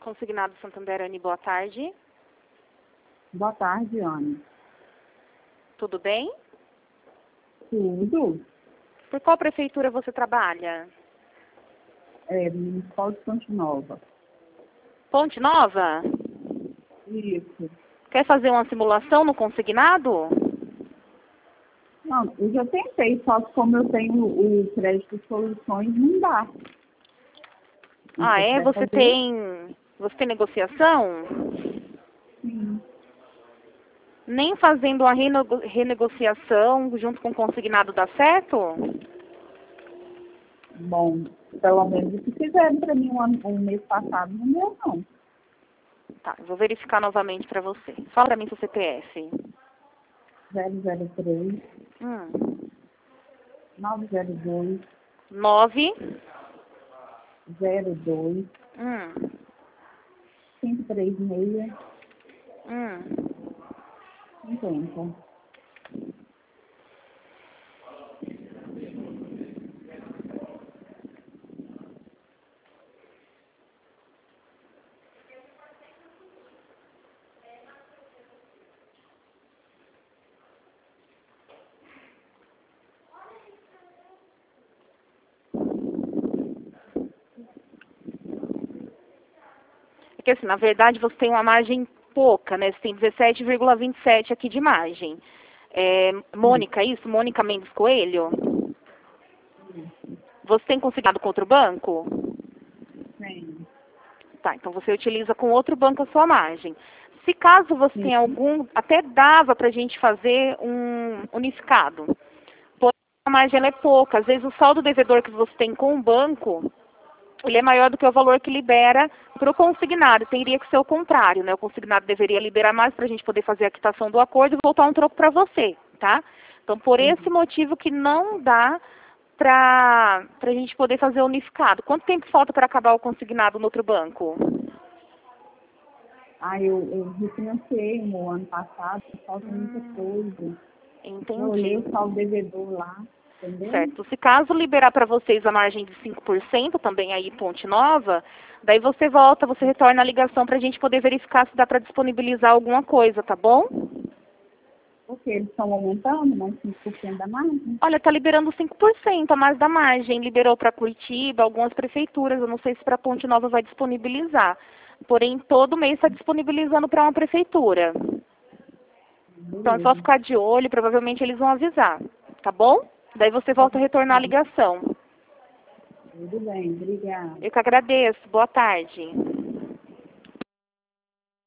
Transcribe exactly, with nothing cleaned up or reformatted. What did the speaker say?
Consignado Santander, Anne, boa tarde. Boa tarde, Anne. Tudo bem? Tudo. Por qual prefeitura você trabalha? É, Municipal de Ponte Nova. Ponte Nova? Isso. Quer fazer uma simulação no consignado? Não, eu já tentei, só que como eu tenho o crédito soluções, não dá. Ah, é? Você fazer? tem... Você tem negociação? Sim. Nem fazendo uma renego renegociação junto com o consignado dá certo? Bom, pelo menos o que fizeram para mim um, ano- um mês passado não deu, não. Tá, eu vou verificar novamente para você. Fala para mim seu C P F. zero zero três, Hum. nove zero dois, nove. zero dois, Hum. cinco três seis, Hum. cinquenta. É que assim, na verdade você tem uma margem pouca, né? Você tem dezessete vírgula vinte e sete aqui de margem. É, Mônica, isso? Mônica Mendes Coelho? Você tem consignado com outro banco? Sim. Tá, então você utiliza com outro banco a sua margem. Se caso você Sim. tenha algum, até dava para a gente fazer um unificado. Porém, a margem ela é pouca. Às vezes o saldo devedor que você tem com o banco, ele é maior do que o valor que libera para o consignado. Teria que ser o contrário, né? O consignado deveria liberar mais para a gente poder fazer a quitação do acordo e voltar um troco para você, tá? Então, por esse motivo que não dá para a gente poder fazer unificado. Quanto tempo falta para acabar o consignado no outro banco? Ah, eu, eu refinanciei no ano passado, falta muita coisa. Eu olhei Entendi. o saldo devedor lá, entendeu? Certo. Se caso liberar para vocês a margem de cinco por cento, também aí Ponte Nova, daí você volta, você retorna a ligação para a gente poder verificar se dá para disponibilizar alguma coisa, tá bom? Porque eles estão aumentando mais cinco por cento da margem. Olha, está liberando cinco por cento a mais da margem. Liberou para Curitiba, algumas prefeituras. Eu não sei se para Ponte Nova vai disponibilizar. Porém, todo mês está disponibilizando para uma prefeitura. Então é só Beleza. ficar de olho, provavelmente eles vão avisar, tá bom? Daí você volta a retornar a ligação. Tudo bem, obrigada. Eu que agradeço. Boa tarde.